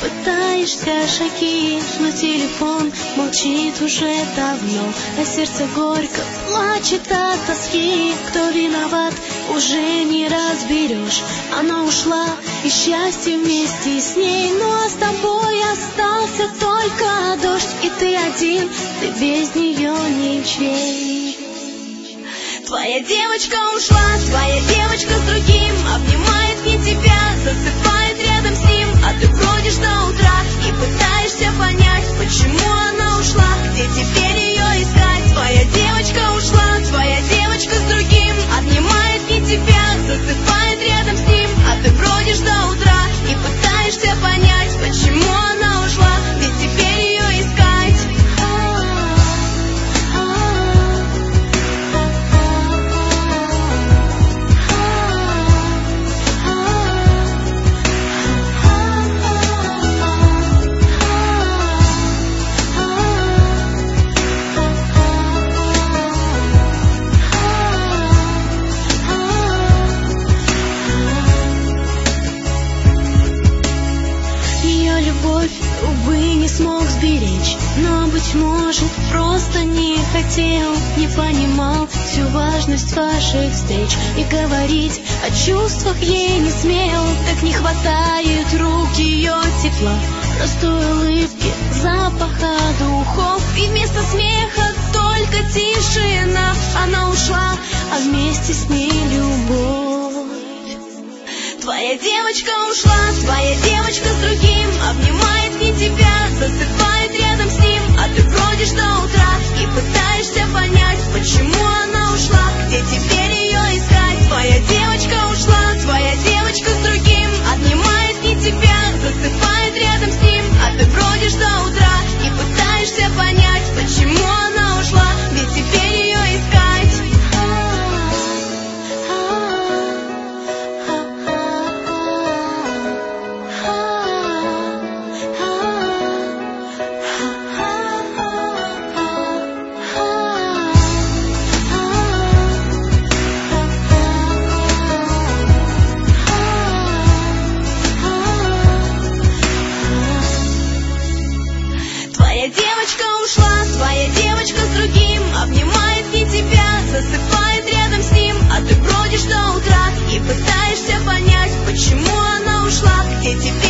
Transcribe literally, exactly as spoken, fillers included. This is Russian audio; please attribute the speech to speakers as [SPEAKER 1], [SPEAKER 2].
[SPEAKER 1] Пытаешься шаги, но телефон молчит уже давно, а сердце горько плачет от тоски. Кто виноват, уже не разберешь. Она ушла, и счастье вместе с ней, но с тобой остался только дождь. И ты один, ты без нее ничей. Твоя девочка ушла, твоя девочка с другим, обнимает не тебя, засыпает рядом с ним, а ты бродишь до утра и пытаешься понять, почему она ушла, где теперь ее искать. Твоя девочка ушла, твоя девочка с другим, обнимает не тебя, засыпает рядом с ним, а ты бродишь до утра и пытаешься понять, почему она ушла, ведь теперь ее искать. Увы, не смог сберечь, но, быть может, просто не хотел, не понимал всю важность ваших встреч, и говорить о чувствах ей не смел. Так не хватает рук ее тепла, простой улыбки, запаха духов, и вместо смеха только тишина. Она ушла, а вместе с ней любовь. Твоя девочка ушла, твоя девочка с другим, обнимает не тебя, засыпает рядом с ним, а ты бродишь до утра и пытаешься понять, почему она ушла, где теперь ее искать. Твоя девочка ушла, твоя девочка с другим, обнимает не тебя, засыпает рядом с ним, а ты бродишь до утра и пытаешься понять, почему она ушла, ведь теперь ее искать. Твоя девочка ушла, твоя девочка с другим, обнимает не тебя, засыпает рядом с ним, а ты бродишь до утра и пытаешься понять, почему она ушла, где теперь